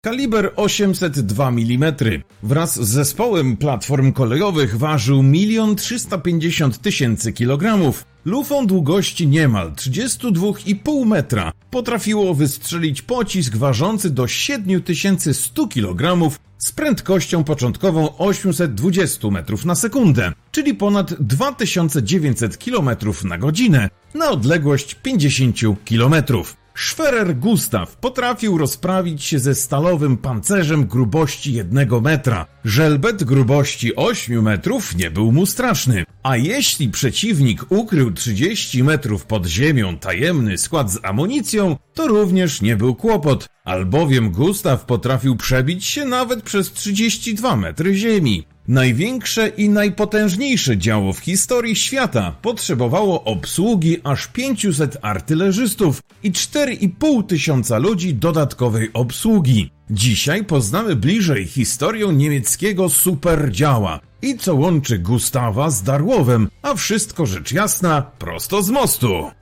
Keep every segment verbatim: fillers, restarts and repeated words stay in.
Kaliber osiemset dwa milimetry wraz z zespołem platform kolejowych ważył milion trzysta pięćdziesiąt tysięcy kilogramów. Lufą długości niemal trzydzieści dwa i pół metra potrafiło wystrzelić pocisk ważący do siedem tysięcy sto kilogramów z prędkością początkową osiemset dwadzieścia metrów na sekundę, czyli ponad dwa tysiące dziewięćset kilometrów na godzinę na odległość pięćdziesiąt kilometrów. Schwerer Gustav potrafił rozprawić się ze stalowym pancerzem grubości jednego metra. Żelbet grubości ośmiu metrów nie był mu straszny. A jeśli przeciwnik ukrył trzydzieści metrów pod ziemią tajemny skład z amunicją, to również nie był kłopot, albowiem Gustav potrafił przebić się nawet przez trzydzieści dwa metry ziemi. Największe i najpotężniejsze działo w historii świata potrzebowało obsługi aż pięciuset artylerzystów i cztery i pół tysiąca ludzi dodatkowej obsługi. Dzisiaj poznamy bliżej historię niemieckiego superdziała i co łączy Gustawa z Darłowem, a wszystko rzecz jasna prosto z mostu.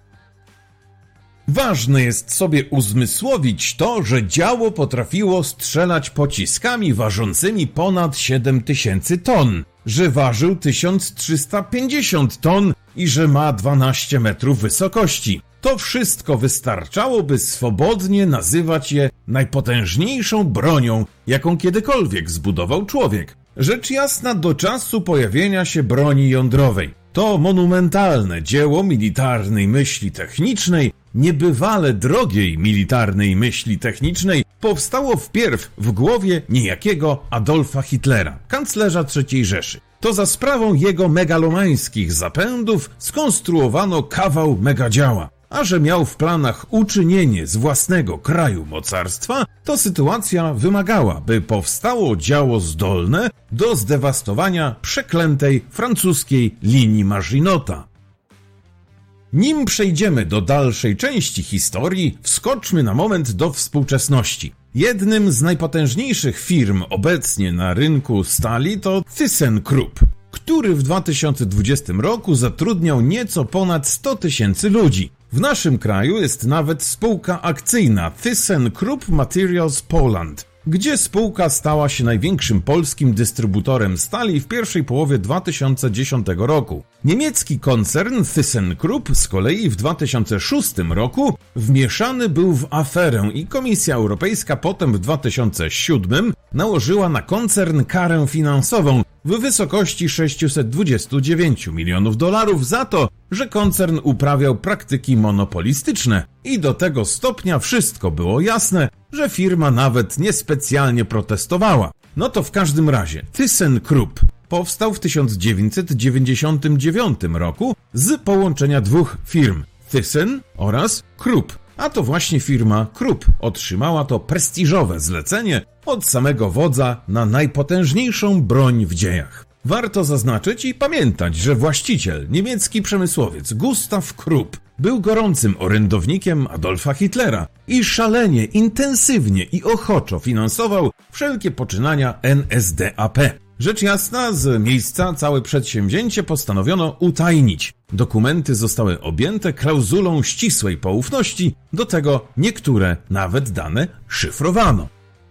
Ważne jest sobie uzmysłowić to, że działo potrafiło strzelać pociskami ważącymi ponad siedem tysięcy ton, że ważył tysiąc trzysta pięćdziesiąt ton i że ma dwanaście metrów wysokości. To wszystko wystarczało, by swobodnie nazywać je najpotężniejszą bronią, jaką kiedykolwiek zbudował człowiek. Rzecz jasna, do czasu pojawienia się broni jądrowej. To monumentalne dzieło militarnej myśli technicznej, niebywale drogiej militarnej myśli technicznej, powstało wpierw w głowie niejakiego Adolfa Hitlera, kanclerza trzeciej Rzeszy. To za sprawą jego megalomańskich zapędów skonstruowano kawał megadziała. A że miał w planach uczynienie z własnego kraju mocarstwa, to sytuacja wymagała, by powstało działo zdolne do zdewastowania przeklętej francuskiej linii Maginota. Nim przejdziemy do dalszej części historii, wskoczmy na moment do współczesności. Jednym z najpotężniejszych firm obecnie na rynku stali to ThyssenKrupp, który w dwa tysiące dwudziestym roku zatrudniał nieco ponad sto tysięcy ludzi. W naszym kraju jest nawet spółka akcyjna ThyssenKrupp Materials Poland, gdzie spółka stała się największym polskim dystrybutorem stali w pierwszej połowie dwa tysiące dziesiątego roku. Niemiecki koncern ThyssenKrupp z kolei w dwa tysiące szóstym roku wmieszany był w aferę i Komisja Europejska potem w dwa tysiące siódmym nałożyła na koncern karę finansową w wysokości sześćset dwadzieścia dziewięć milionów dolarów za to, że koncern uprawiał praktyki monopolistyczne i do tego stopnia wszystko było jasne, że firma nawet niespecjalnie protestowała. No to w każdym razie ThyssenKrupp powstał w tysiąc dziewięćset dziewięćdziesiątym dziewiątym roku z połączenia dwóch firm, Thyssen oraz Krupp. A to właśnie firma Krupp otrzymała to prestiżowe zlecenie od samego wodza na najpotężniejszą broń w dziejach. Warto zaznaczyć i pamiętać, że właściciel, niemiecki przemysłowiec Gustav Krupp, był gorącym orędownikiem Adolfa Hitlera i szalenie, intensywnie i ochoczo finansował wszelkie poczynania N S D A P. Rzecz jasna, z miejsca całe przedsięwzięcie postanowiono utajnić. Dokumenty zostały objęte klauzulą ścisłej poufności, do tego niektóre nawet dane szyfrowano.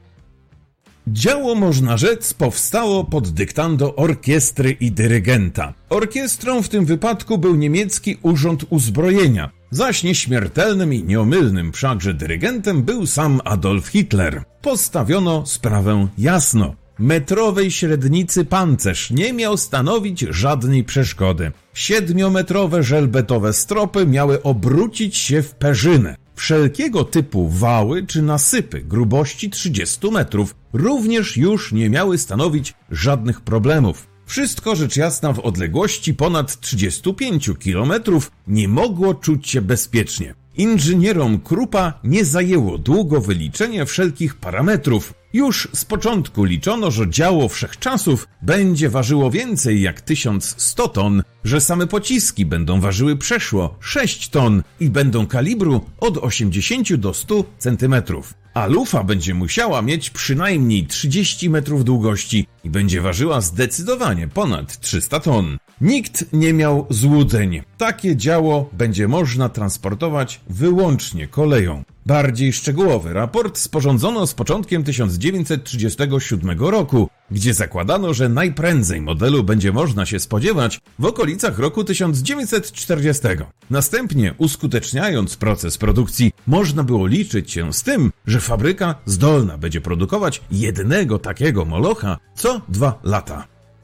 Działo, można rzec, powstało pod dyktando orkiestry i dyrygenta. Orkiestrą w tym wypadku był niemiecki Urząd Uzbrojenia, zaś nieśmiertelnym i nieomylnym wszakże dyrygentem był sam Adolf Hitler. Postawiono sprawę jasno. Metrowej średnicy pancerz nie miał stanowić żadnej przeszkody. Siedmiometrowe żelbetowe stropy miały obrócić się w perzynę. Wszelkiego typu wały czy nasypy grubości trzydziestu metrów również już nie miały stanowić żadnych problemów. Wszystko rzecz jasna w odległości ponad trzydziestu pięciu kilometrów nie mogło czuć się bezpiecznie. Inżynierom Kruppa nie zajęło długo wyliczenie wszelkich parametrów. Już z początku liczono, że działo wszechczasów będzie ważyło więcej jak tysiąc sto ton, że same pociski będą ważyły przeszło sześć ton i będą kalibru od osiemdziesięciu do stu centymetrów. A lufa będzie musiała mieć przynajmniej trzydzieści metrów długości i będzie ważyła zdecydowanie ponad trzysta ton. Nikt nie miał złudzeń. Takie działo będzie można transportować wyłącznie koleją. Bardziej szczegółowy raport sporządzono z początkiem tysiąc dziewięćset trzydziestego siódmego roku, gdzie zakładano, że najprędzej modelu będzie można się spodziewać w okolicach roku tysiąc dziewięćset czterdziestego. Następnie, uskuteczniając proces produkcji, można było liczyć się z tym, że fabryka zdolna będzie produkować jednego takiego molocha co dwa lata.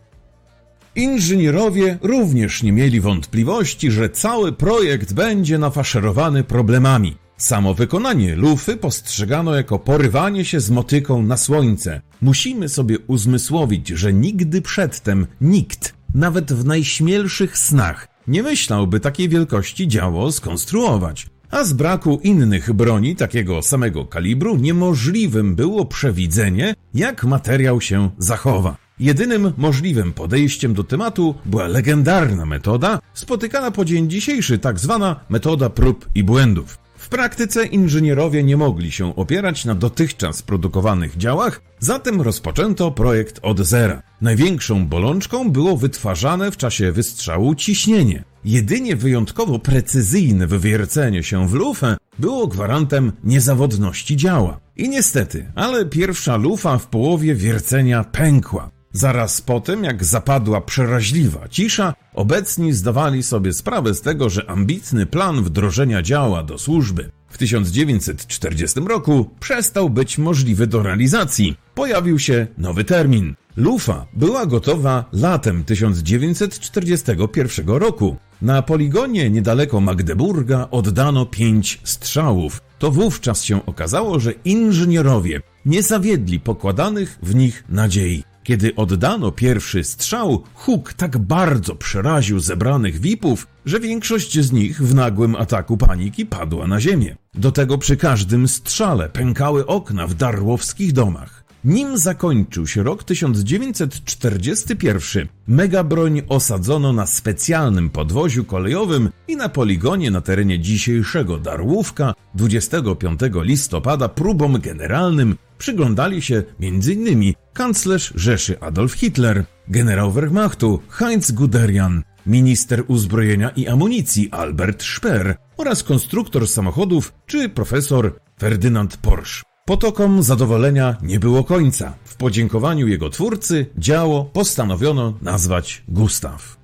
Inżynierowie również nie mieli wątpliwości, że cały projekt będzie nafaszerowany problemami. Samo wykonanie lufy postrzegano jako porywanie się z motyką na słońce. Musimy sobie uzmysłowić, że nigdy przedtem nikt, nawet w najśmielszych snach, nie myślałby takiej wielkości działo skonstruować. A z braku innych broni takiego samego kalibru niemożliwym było przewidzenie, jak materiał się zachowa. Jedynym możliwym podejściem do tematu była legendarna metoda, spotykana po dzień dzisiejszy, tak zwana metoda prób i błędów. W praktyce inżynierowie nie mogli się opierać na dotychczas produkowanych działach, zatem rozpoczęto projekt od zera. Największą bolączką było wytwarzane w czasie wystrzału ciśnienie. Jedynie wyjątkowo precyzyjne wywiercenie się w lufę było gwarantem niezawodności działa. I niestety, ale pierwsza lufa w połowie wiercenia pękła. Zaraz po tym, jak zapadła przeraźliwa cisza, obecni zdawali sobie sprawę z tego, że ambitny plan wdrożenia działa do służby w tysiąc dziewięćset czterdziestym roku przestał być możliwy do realizacji. Pojawił się nowy termin. Lufa była gotowa latem tysiąc dziewięćset czterdziestego pierwszego roku. Na poligonie niedaleko Magdeburga oddano pięć strzałów. To wówczas się okazało, że inżynierowie nie zawiedli pokładanych w nich nadziei. Kiedy oddano pierwszy strzał, huk tak bardzo przeraził zebranych V I P-ów, że większość z nich w nagłym ataku paniki padła na ziemię. Do tego przy każdym strzale pękały okna w darłowskich domach. Nim zakończył się rok tysiąc dziewięćset czterdziesty pierwszy, megabroń osadzono na specjalnym podwoziu kolejowym i na poligonie na terenie dzisiejszego Darłówka dwudziestego piątego listopada próbom generalnym przyglądali się między innymi kanclerz Rzeszy Adolf Hitler, generał Wehrmachtu Heinz Guderian, minister uzbrojenia i amunicji Albert Speer oraz konstruktor samochodów czy profesor Ferdynand Porsche. Potokom zadowolenia nie było końca. W podziękowaniu jego twórcy działo postanowiono nazwać Gustaw.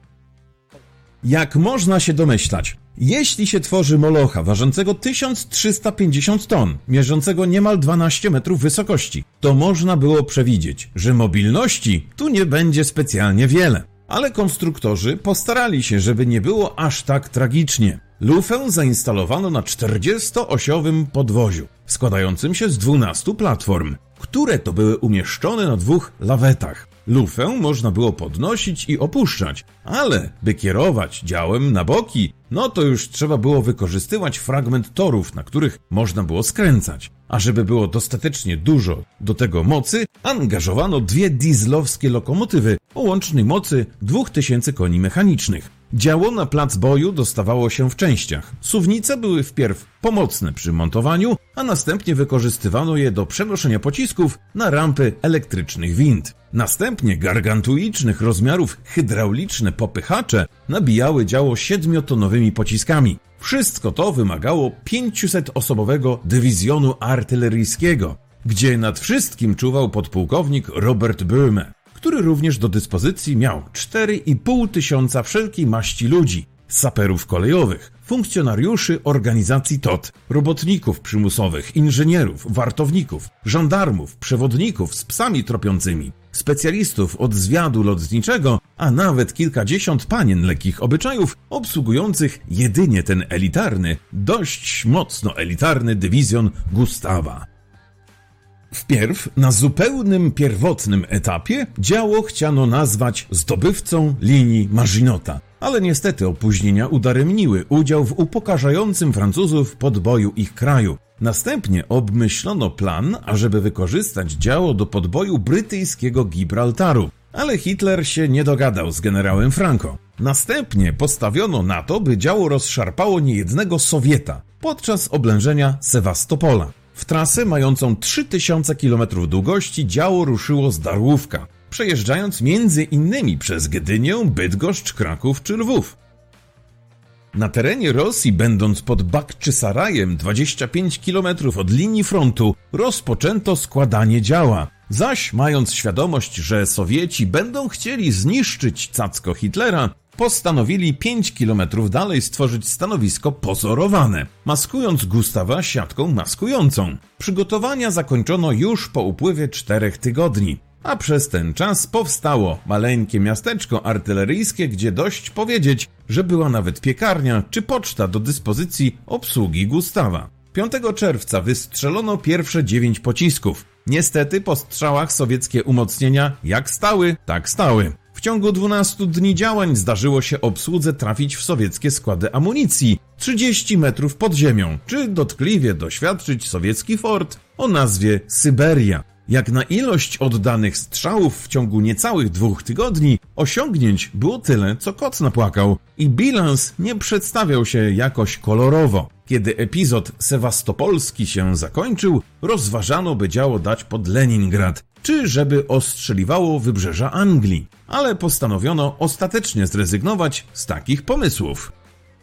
Jak można się domyślać, jeśli się tworzy molocha ważącego tysiąc trzysta pięćdziesiąt ton, mierzącego niemal dwanaście metrów wysokości, to można było przewidzieć, że mobilności tu nie będzie specjalnie wiele. Ale konstruktorzy postarali się, żeby nie było aż tak tragicznie. Lufę zainstalowano na czterdziestoosiowym podwoziu, składającym się z dwunastu platform, które to były umieszczone na dwóch lawetach. Lufę można było podnosić i opuszczać, ale by kierować działem na boki, no to już trzeba było wykorzystywać fragment torów, na których można było skręcać. A żeby było dostatecznie dużo do tego mocy, angażowano dwie dieslowskie lokomotywy o łącznej mocy dwa tysiące koni mechanicznych. Działo na plac boju dostawało się w częściach. Suwnice były wpierw pomocne przy montowaniu, a następnie wykorzystywano je do przenoszenia pocisków na rampy elektrycznych wind. Następnie gargantuicznych rozmiarów hydrauliczne popychacze nabijały działo siedmiotonowymi pociskami. Wszystko to wymagało pięciusotoosobowego dywizjonu artyleryjskiego, gdzie nad wszystkim czuwał podpułkownik Robert Böhme, który również do dyspozycji miał cztery i pół tysiąca wszelkiej maści ludzi, saperów kolejowych, funkcjonariuszy organizacji T O T, robotników przymusowych, inżynierów, wartowników, żandarmów, przewodników z psami tropiącymi, specjalistów od zwiadu lotniczego, a nawet kilkadziesiąt panien lekkich obyczajów obsługujących jedynie ten elitarny, dość mocno elitarny dywizjon Gustawa. Wpierw, na zupełnym pierwotnym etapie, działo chciano nazwać zdobywcą linii Maginota, ale niestety opóźnienia udaremniły udział w upokarzającym Francuzów podboju ich kraju. Następnie obmyślono plan, ażeby wykorzystać działo do podboju brytyjskiego Gibraltaru, ale Hitler się nie dogadał z generałem Franco. Następnie postawiono na to, by działo rozszarpało niejednego Sowieta podczas oblężenia Sewastopola. W trasę mającą trzy tysiące kilometrów długości działo ruszyło z Darłówka, przejeżdżając między innymi przez Gdynię, Bydgoszcz, Kraków czy Lwów. Na terenie Rosji, będąc pod Bakczysarajem, dwadzieścia pięć kilometrów od linii frontu, rozpoczęto składanie działa. Zaś, mając świadomość, że Sowieci będą chcieli zniszczyć cacko Hitlera, postanowili pięć kilometrów dalej stworzyć stanowisko pozorowane, maskując Gustawa siatką maskującą. Przygotowania zakończono już po upływie czterech tygodni, a przez ten czas powstało maleńkie miasteczko artyleryjskie, gdzie dość powiedzieć, że była nawet piekarnia czy poczta do dyspozycji obsługi Gustawa. piątego czerwca wystrzelono pierwsze dziewięć pocisków. Niestety po strzałach sowieckie umocnienia jak stały, tak stały. W ciągu dwunastu dni działań zdarzyło się obsłudze trafić w sowieckie składy amunicji trzydzieści metrów pod ziemią, czy dotkliwie doświadczyć sowiecki fort o nazwie Syberia. Jak na ilość oddanych strzałów w ciągu niecałych dwóch tygodni, osiągnięć było tyle, co kot napłakał i bilans nie przedstawiał się jakoś kolorowo. Kiedy epizod sewastopolski się zakończył, rozważano, by działo dać pod Leningrad, czy żeby ostrzeliwało wybrzeża Anglii, ale postanowiono ostatecznie zrezygnować z takich pomysłów.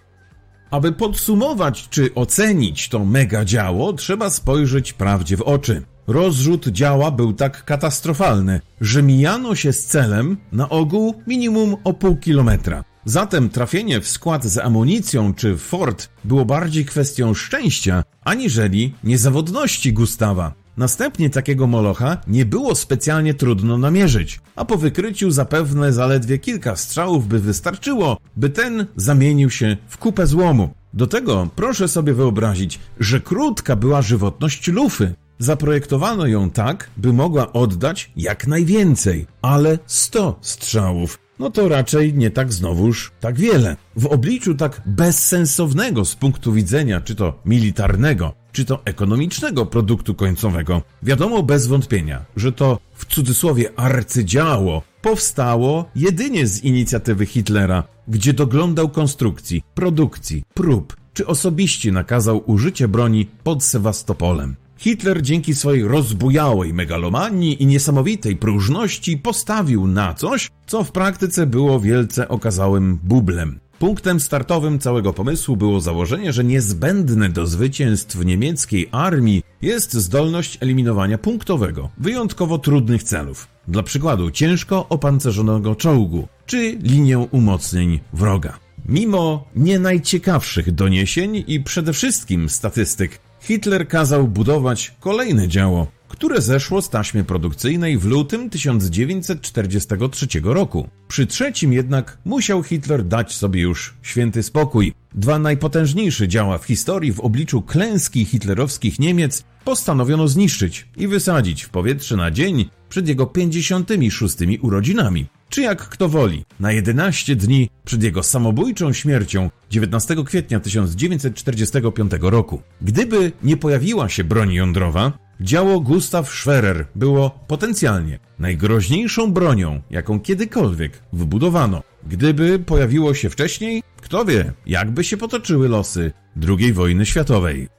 Aby podsumować czy ocenić to mega działo, trzeba spojrzeć prawdzie w oczy. Rozrzut działa był tak katastrofalny, że mijano się z celem na ogół minimum o pół kilometra. Zatem trafienie w skład z amunicją czy w fort było bardziej kwestią szczęścia, aniżeli niezawodności Gustawa. Następnie takiego molocha nie było specjalnie trudno namierzyć, a po wykryciu zapewne zaledwie kilka strzałów by wystarczyło, by ten zamienił się w kupę złomu. Do tego proszę sobie wyobrazić, że krótka była żywotność lufy. Zaprojektowano ją tak, by mogła oddać jak najwięcej, ale sto strzałów. No to raczej nie tak znowuż tak wiele. W obliczu tak bezsensownego z punktu widzenia czy to militarnego, czy to ekonomicznego produktu końcowego, wiadomo bez wątpienia, że to w cudzysłowie arcydzieło powstało jedynie z inicjatywy Hitlera, gdzie doglądał konstrukcji, produkcji, prób, czy osobiście nakazał użycie broni pod Sewastopolem. Hitler dzięki swojej rozbujałej megalomanii i niesamowitej próżności postawił na coś, co w praktyce było wielce okazałym bublem. Punktem startowym całego pomysłu było założenie, że niezbędne do zwycięstw niemieckiej armii jest zdolność eliminowania punktowego, wyjątkowo trudnych celów. Dla przykładu ciężko opancerzonego czołgu, czy linię umocnień wroga. Mimo nie najciekawszych doniesień i przede wszystkim statystyk, Hitler kazał budować kolejne działo, które zeszło z taśmy produkcyjnej w lutym tysiąc dziewięćset czterdziestego trzeciego roku. Przy trzecim jednak musiał Hitler dać sobie już święty spokój. Dwa najpotężniejsze działa w historii w obliczu klęski hitlerowskich Niemiec postanowiono zniszczyć i wysadzić w powietrze na dzień przed jego pięćdziesiątymi szóstymi urodzinami. Czy jak kto woli, na jedenaście dni przed jego samobójczą śmiercią dziewiętnastego kwietnia tysiąc dziewięćset czterdziestego piątego roku. Gdyby nie pojawiła się broń jądrowa, działo Gustav Schwerer było potencjalnie najgroźniejszą bronią, jaką kiedykolwiek wybudowano. Gdyby pojawiło się wcześniej, kto wie, jakby się potoczyły losy drugiej wojny światowej.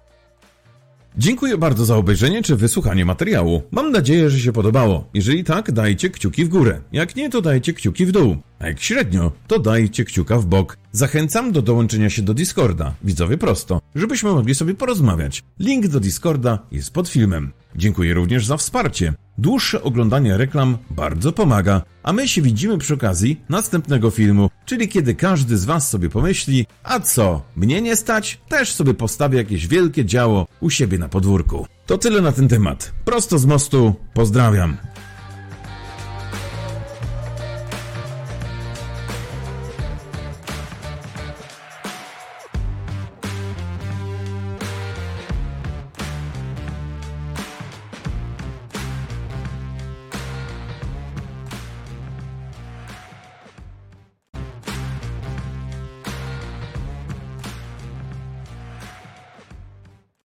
Dziękuję bardzo za obejrzenie czy wysłuchanie materiału. Mam nadzieję, że się podobało. Jeżeli tak, dajcie kciuki w górę. Jak nie, to dajcie kciuki w dół. A jak średnio, to dajcie kciuka w bok. Zachęcam do dołączenia się do Discorda, widzowie prosto, żebyśmy mogli sobie porozmawiać. Link do Discorda jest pod filmem. Dziękuję również za wsparcie. Dłuższe oglądanie reklam bardzo pomaga, a my się widzimy przy okazji następnego filmu, czyli kiedy każdy z was sobie pomyśli, a co, mnie nie stać? Też sobie postawię jakieś wielkie działo u siebie na podwórku. To tyle na ten temat. Prosto z mostu, pozdrawiam.